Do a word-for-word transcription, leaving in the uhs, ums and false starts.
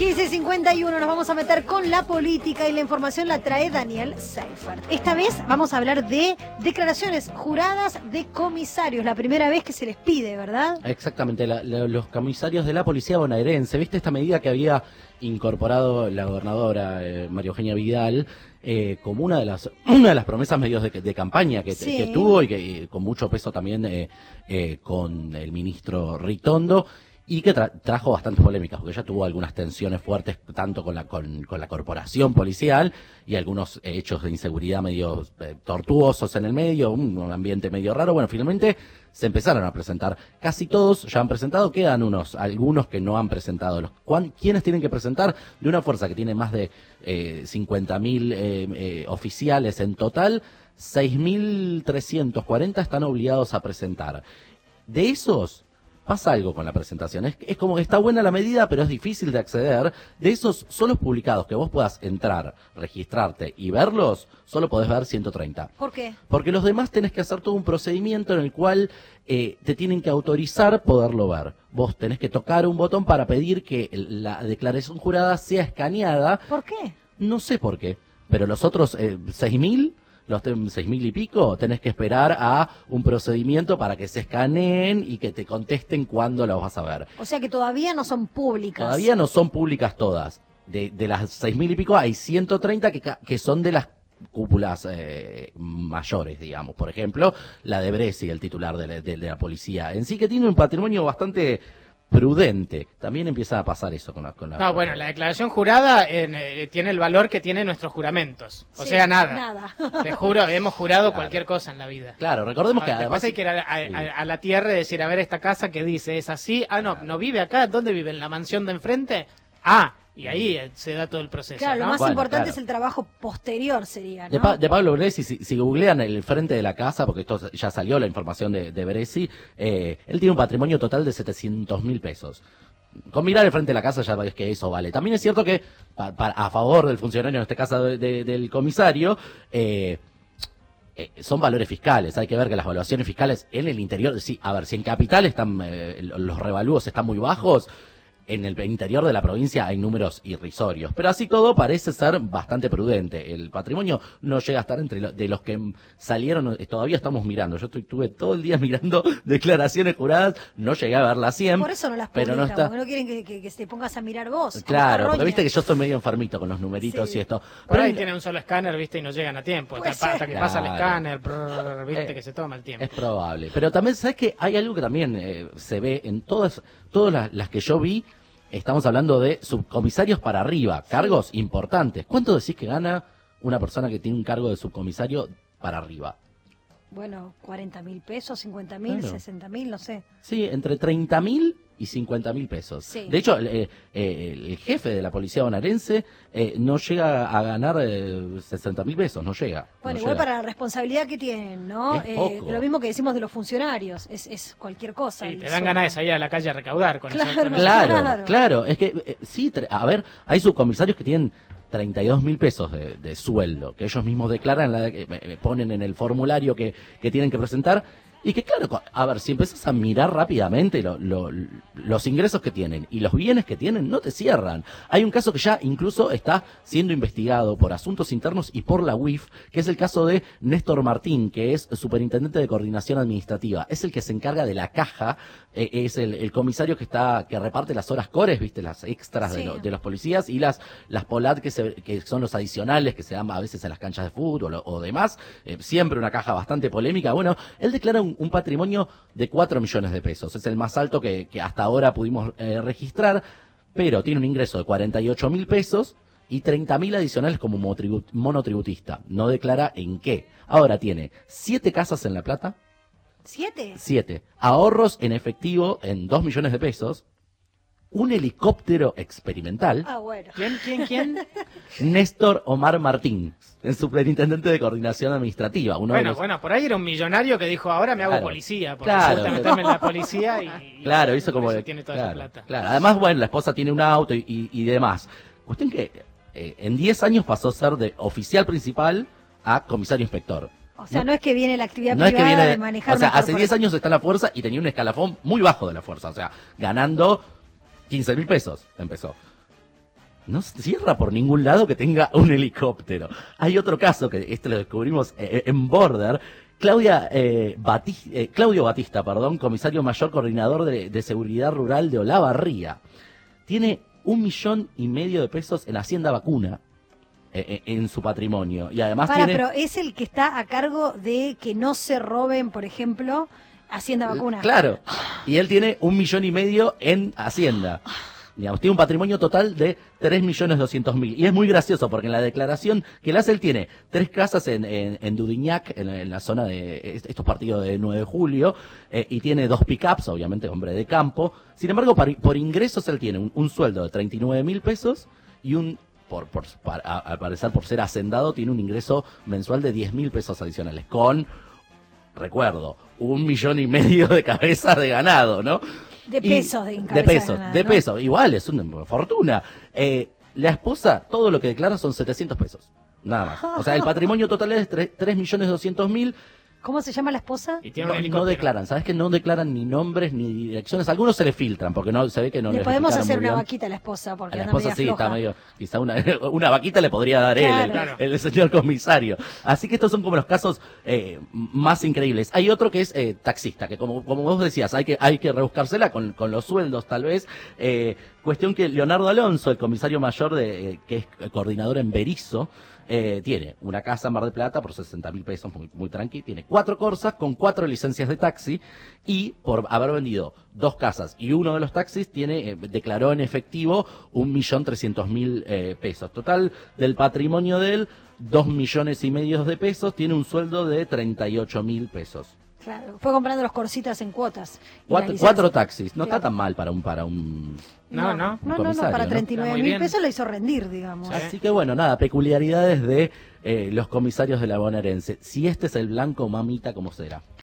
quince cincuenta y uno nos vamos a meter con la política y la información la trae Daniel Seifert. Esta vez vamos a hablar de declaraciones juradas de comisarios, la primera vez que se les pide, ¿verdad? Exactamente, la, la, los comisarios de la policía bonaerense. ¿Viste esta medida que había incorporado la gobernadora eh, María Eugenia Vidal eh, como una de las una de las promesas medios de, de campaña que, sí. que tuvo y que y con mucho peso también eh, eh, con el ministro Ritondo? Y que tra trajo bastantes polémicas, porque ya tuvo algunas tensiones fuertes, tanto con la con, con la corporación policial y algunos eh, hechos de inseguridad medio eh, tortuosos en el medio, un, un ambiente medio raro. Bueno, finalmente se empezaron a presentar. Casi todos ya han presentado, quedan unos, algunos que no han presentado. Los, ¿Quiénes tienen que presentar? De una fuerza que tiene más de eh, cincuenta mil eh, eh, oficiales en total, seis mil trescientos cuarenta están obligados a presentar. De esos, pasa algo con la presentación, es, es como que está buena la medida, pero es difícil de acceder. De esos solos publicados que vos puedas entrar, registrarte y verlos, solo podés ver ciento treinta. ¿Por qué? Porque los demás tenés que hacer todo un procedimiento en el cual eh, te tienen que autorizar poderlo ver. Vos tenés que tocar un botón para pedir que la declaración jurada sea escaneada. ¿Por qué? No sé por qué, pero los otros eh, seis mil... los seis mil y pico, tenés que esperar a un procedimiento para que se escaneen y que te contesten cuándo los vas a ver. O sea que todavía no son públicas. Todavía no son públicas todas. De, de las seis mil y pico hay ciento treinta que, que son de las cúpulas eh, mayores, digamos. Por ejemplo, la de Bresci, el titular de la, de, de la policía. En sí que tiene un patrimonio bastante prudente. También empieza a pasar eso con la... Con la no, bueno, la declaración jurada eh, tiene el valor que tienen nuestros juramentos. O sí, sea, nada. Nada. Te juro, hemos jurado claro. cualquier cosa en la vida. Claro, recordemos Ah, que además... hay que ir a, a, sí. a, a la tierra y decir, a ver, esta casa que dice, ¿es así? Ah, no, no vive acá. ¿Dónde vive? ¿En la mansión de enfrente? Ah, y ahí eh, se da todo el proceso. Claro, ¿no? lo más Bueno, importante claro. es el trabajo posterior, sería, ¿no? De, pa de Pablo Bresci, si, si googlean el frente de la casa, porque esto ya salió la información de, de Bresci, eh, él tiene un patrimonio total de setecientos mil pesos. Con mirar el frente de la casa ya ves que eso vale. También es cierto que, pa, pa, a favor del funcionario, en este caso de, de, del comisario, eh, eh, son valores fiscales. Hay que ver que las evaluaciones fiscales en el interior, sí, a ver, si en capital están eh, los revalúos están muy bajos, en el interior de la provincia hay números irrisorios, pero así todo parece ser bastante prudente. El patrimonio no llega a estar entre lo, de los que salieron, todavía estamos mirando. Yo estuve todo el día mirando declaraciones juradas, no llegué a ver las cien. Por eso no las pero publican, no está... porque no quieren que, que, que te pongas a mirar vos. Claro, porque viste que yo soy medio enfermito con los numeritos Sí. y esto. Por Pero ahí hay- tienen un solo escáner, viste, y no llegan a tiempo. Puede Hasta, hasta ser. que pasa el Claro. escáner, brrr, viste, Eh, que se toma el tiempo. Es probable. Pero también, ¿sabes qué? Hay algo que también eh, se ve en todas, todas las, las que yo vi. Estamos hablando de subcomisarios para arriba, cargos importantes. ¿Cuánto decís que gana una persona que tiene un cargo de subcomisario para arriba? Bueno, cuarenta mil pesos, cincuenta mil, Claro. sesenta mil, no sé. Sí, entre treinta mil y cincuenta mil pesos. Sí. De hecho, eh, eh, el jefe de la policía bonaerense eh, no llega a ganar eh, sesenta mil pesos, no llega. Bueno, no igual llega. para la responsabilidad que tienen, ¿no? Es poco. Lo mismo que decimos de los funcionarios, es, es cualquier cosa. Sí, el te dan sueldo. ganas de salir a la calle a recaudar con Claro. eso. con eso. Claro, Claro. claro, es que eh, sí, tre- a ver, hay subcomisarios que tienen treinta y dos mil pesos de, de sueldo, que ellos mismos declaran, la, eh, eh, ponen en el formulario que, que tienen que presentar, y que claro, co- a ver, si empezás a mirar rápidamente lo, lo, los ingresos que tienen y los bienes que tienen, no te cierran. Hay un caso que ya incluso está siendo investigado por asuntos internos y por la U I F, que es el caso de Néstor Martín, que es superintendente de coordinación administrativa. Es el que se encarga de la caja, eh, es el, el comisario que está que reparte las horas cores, viste, las extras Sí. de, lo- de los policías y las las polat que, se, que son los adicionales que se dan a veces en las canchas de fútbol o, o demás. Eh, siempre una caja bastante polémica. Bueno, él declara un, un patrimonio de cuatro millones de pesos. Es el más alto que, que hasta ahora pudimos eh, registrar, pero tiene un ingreso de cuarenta y ocho mil pesos y treinta mil adicionales como motribu- monotributista. No declara en qué. Ahora tiene siete casas en La Plata, ¿Siete? siete ahorros en efectivo en dos millones de pesos, un helicóptero experimental. Ah, bueno. ¿Quién, quién, quién? Néstor Omar Martín, el superintendente de coordinación administrativa. Uno de Bueno, los... bueno, por ahí era un millonario que dijo, ahora me hago Claro. policía, porque Claro. me gusta meterme en la policía y... y Claro, hizo como por eso de- tiene toda claro, esa plata. claro. Además, bueno, la esposa tiene un auto y, y, y demás. Cuestión que eh, en diez años pasó a ser de oficial principal a comisario inspector. O sea, no, es que viene la actividad No es que privada viene de de, manejar o sea, una hace diez corporación. años está en la fuerza y tenía un escalafón muy bajo de la fuerza, o sea, ganando quince mil pesos empezó. no se cierra por ningún lado que tenga un helicóptero. Hay otro caso, que este lo descubrimos eh, en Border. Claudia, eh, Batista, eh, Claudio Batista, perdón, comisario mayor coordinador de, de seguridad rural de Olavarría, tiene un millón y medio de pesos en Hacienda Vacuna eh, en su patrimonio. Y además Para, tiene... pero es el que está a cargo de que no se roben, por ejemplo, Hacienda Vacuna. Claro. Y él tiene un millón y medio en Hacienda. Digamos, tiene un patrimonio total de tres millones doscientos mil. Y es muy gracioso porque en la declaración que él hace, él tiene tres casas en, en, en Dudignac, en, en la zona de estos partidos de nueve de julio, eh, y tiene dos pickups, obviamente hombre de campo. Sin embargo, por, por ingresos él tiene un, un sueldo de treinta y nueve mil pesos y un, por, por, para, al parecer por ser hacendado, tiene un ingreso mensual de diez mil pesos adicionales, con, recuerdo, un millón y medio de cabezas de ganado, ¿no? De Y- pesos, de, de pesos, ganada, de ¿no? pesos, igual, es una fortuna. Eh, la esposa, todo lo que declara son setecientos pesos, nada más. O sea, el patrimonio total es tres millones doscientos mil. ¿Cómo se llama la esposa? Y tiene No, un no helicóptero. declaran, ¿sabes que no declaran ni nombres ni direcciones? Algunos se le filtran, porque no se ve que no Le les podemos explicaron hacer muy una bien. vaquita a la esposa, A porque la anda esposa media sí, floja. está medio, quizá una, una vaquita le podría dar él, el, Claro. el señor comisario. Así que estos son como los casos eh, más increíbles. Hay otro que es eh, taxista, que como, como vos decías, hay que, hay que rebuscársela con, con los sueldos tal vez. Eh, cuestión que Leonardo Alonso, el comisario mayor de eh, que es coordinador en Berizo, Eh, tiene una casa en Mar del Plata por sesenta mil pesos, muy, muy tranqui. Tiene cuatro Corsas con cuatro licencias de taxi. Y por haber vendido dos casas y uno de los taxis, tiene eh, declaró en efectivo un millón trescientos mil eh, pesos. Total del patrimonio de él, dos millones y medio de pesos. Tiene un sueldo de treinta y ocho mil pesos. Claro, fue comprando los corsitas en cuotas. Y Cuatro, la licencia. cuatro taxis. No Claro. está tan mal para un... Para un... No, no. No, no, no, comisario, para ¿no? treinta y nueve Está muy mil bien. pesos lo hizo rendir, digamos. Sí. Así que bueno, nada, peculiaridades de eh, los comisarios de la bonaerense. Si este es el blanco, mamita, ¿cómo será?